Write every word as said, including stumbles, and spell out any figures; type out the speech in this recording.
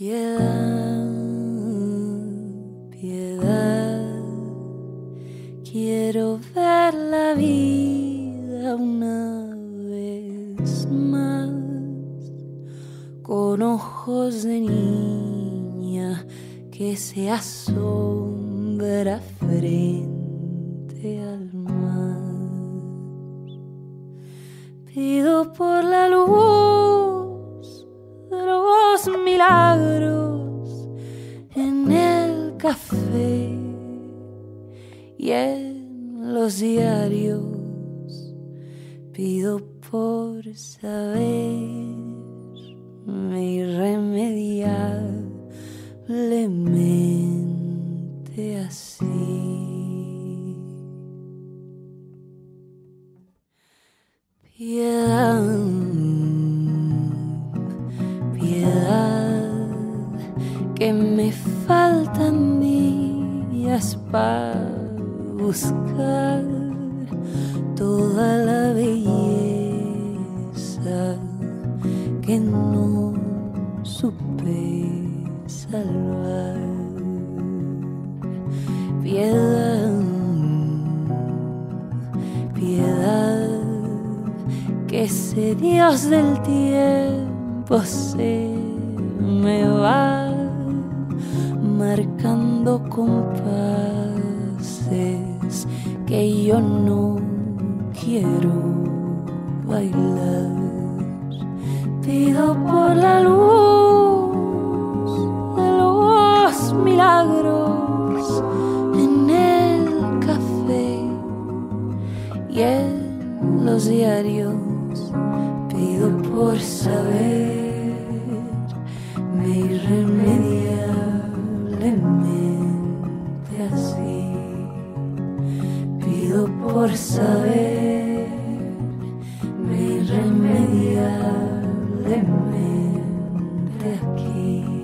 Piedad, piedad, quiero ver la vida una vez más, con ojos de niña que se asombra frente al mar. Pido por la luz de los milagros en el café y en los diarios. Pido por saberme irremediablemente así. Piedad, piedad, que me faltan días para buscar toda la belleza que no supe salvar. Piedad, piedad, que ese Dios del tiempo se me va marcando compases que yo no quiero bailar. Pido por la luz de los milagros en el café y en los diarios. Pido por saberme irremediablemente así. Pido por saberme irremediablemente aquí.